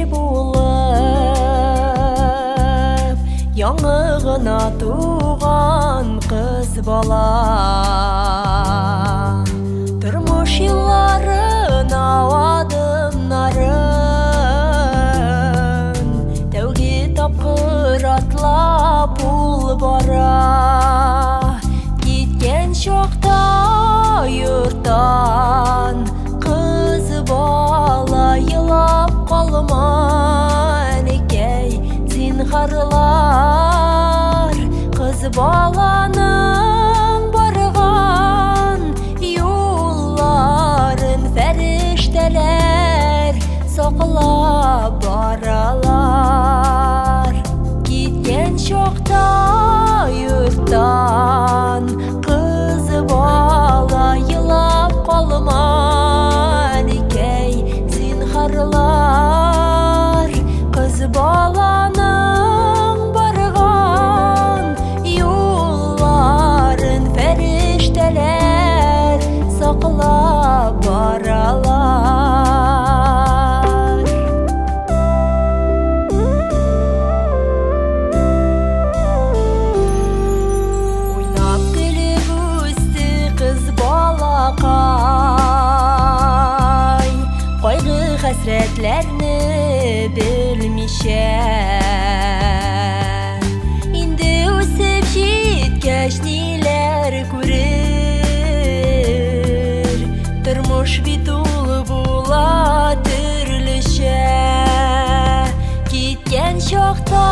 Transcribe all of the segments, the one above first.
болып, яңығына туған қыз бала. Тұрмыш елларын ауадымнарын, тәуге тапқыр атлап бұл бара. Кеткен шоқта юрттан қыз бала елап қалманекей зинхарлар. Қыз баланың барған юлларын фәрештелер соқылап баралар. Кеткен шоқта юрттан қыз бала елап қалманекей зинхарлар. Қыз баланың барған юлларын фәрештелер сақлап баралар. Ойнап күліп өсті қыз балақай, қайғы хәсретлерні білмеше. Инде өсіп жеткәч нелер көрер, тұрмыш бит ул була түрліше. Кеткен шоқта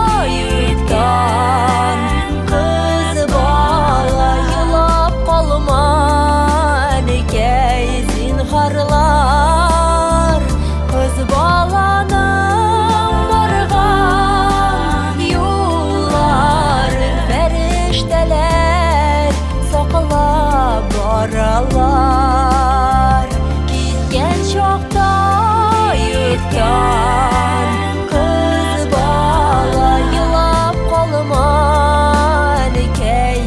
юрттан қыз бала елап қалманекей зинхарлар. Қыз баланың барған юлларын фәрештелер сақлап баралар. Кеткен шоқта юрттан қыз бала елап қалманекей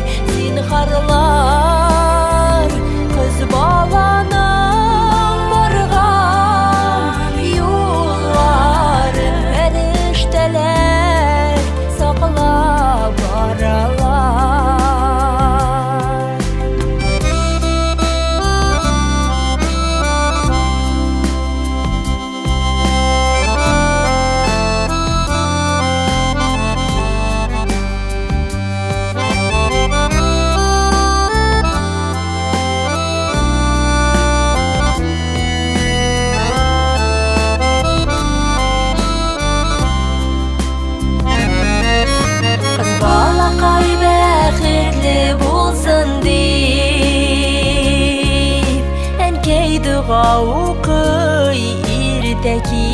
зинхарлар. Қыз баланың барған юлларын фәрештелер сақлап баралар. Қыз балақай бәхетлі болсын деп, әнкей дұға оқый ерте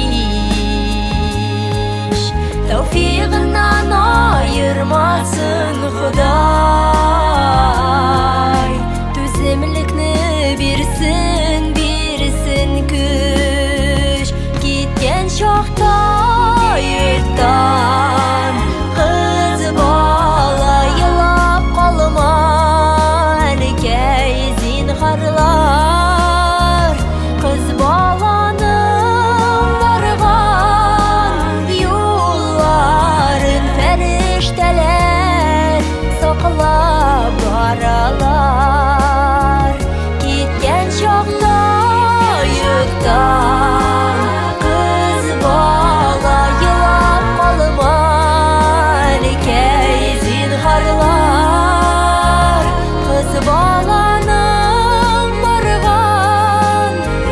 кеш. Тауфиғынан айырмасын Құдай, төзімлікні берсін, берсін күш. Кеткен шоқта юрттан қыз бала елап қалманекей зинхарлар. Қыз баланың барған юлларын фәрештелер сақлап баралар. Кеткен шоқта юрттан қыз бала елап қалманекей зинхарлар. Қыз баланың барған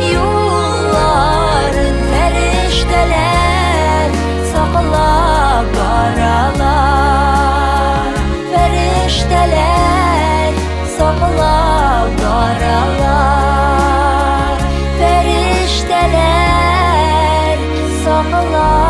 юлларын фәрештелер сақлап баралар. Фәрештелер сақлап баралар. Фәрештелер сақлап